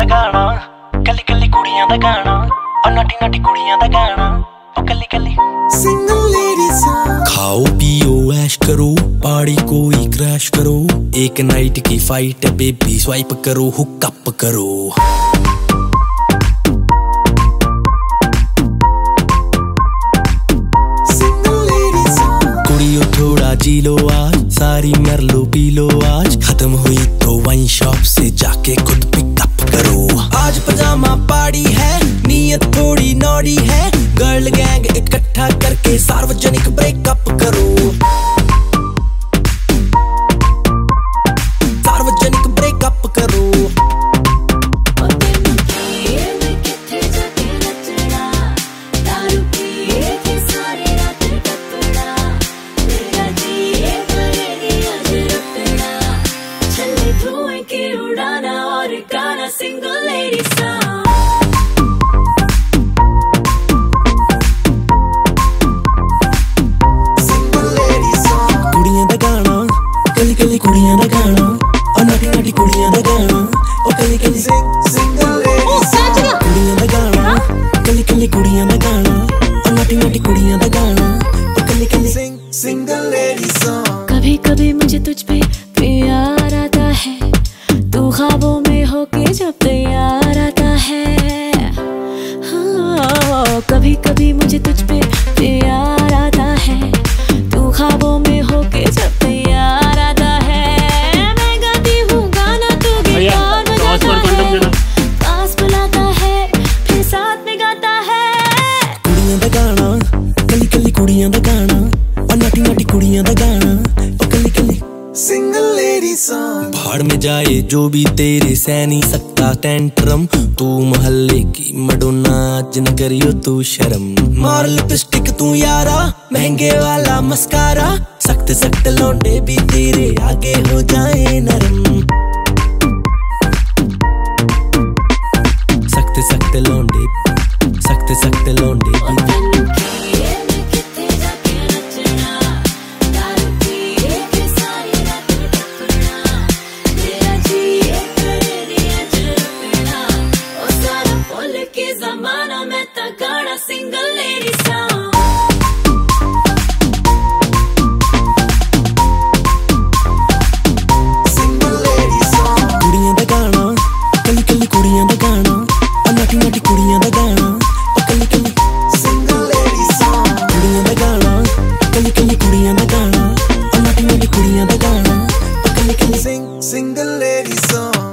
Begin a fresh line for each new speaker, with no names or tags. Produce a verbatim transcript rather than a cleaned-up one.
गाना, कली कली कुड़ियां दा गाना, और नाटी नाटी कुड़ियां दा गाना, और कली कली
सिंगल लेडी सॉन्ग।
खाओ पियो ऐश करो, पार्टी कोई क्रैश करो, एक नाइट की फाइट है बेबी, स्वाइप करो हुकअप करो। थोड़ा जी लो आज, सारी मर लो पी लो आज, खत्म हुई तो वाइन शॉप से जाके खुद पिकअप करो। आज पजामा पार्टी है, नीयत थोड़ी नॉडी है, गर्ल गैंग इकट्ठा करके सार्वजनिक ब्रेकअप करो। सार्वजनिक ब्रेकअप करो।
Single lady song.
Single lady song.
कुड़ियां दा गाना, कली कली कुड़ियां दा गाना, और नाटी नाटी कुड़ियां दा गाना, और कली कली
Single lady song.
कुड़ियां दा गाना, कली कली कुड़ियां दा गाना, और नाटी नाटी कुड़ियां दा गाना, और कली कली
Single lady song.
कभी कभी मुझे तुझ पे प्यार आता है, तू ख्वाबों में होके जब तैयार आता है। हाँ, कभी कभी मुझे तुझ पे प्यार आता है, तू ख्वाबों में होके जब तैयार आता है। मैं गाती हूँ गाना, तू गिटार बजाता है, पास बुलाता है, फिर साथ में गाता है।
कुड़ियां दा गाना, कली कली कुड़ियां दा गाना, और नाटी नाटी कुड़ियां दा गाना, और कली कली
Single lady song.
भाड़ में जाए जो भी तेरे सह नहीं सकता टेंट्रम, तू मोहल्ले की मडोना आज न करियो तू शर्म। मार लिपस्टिक तू यारा, महंगे वाला मस्कारा, सख्त सख्त लौंडे भी तेरे आगे हो जाए नरम। सख्त सख्त लौंडे, सख्त सख्त लौंडे भी
ज़माना में ता गाना single lady song.
Single lady song.
कुड़ियां दा गाना, कली कली कुड़ियां दा गाना, और नाटी नाटी कुड़ियां दा गाना, और कली कली
Single lady song.
कुड़ियां दा गाना, कली कली कुड़ियां दा गाना, और नाटी नाटी कुड़ियां दा गाना, और कली कली
Single lady song.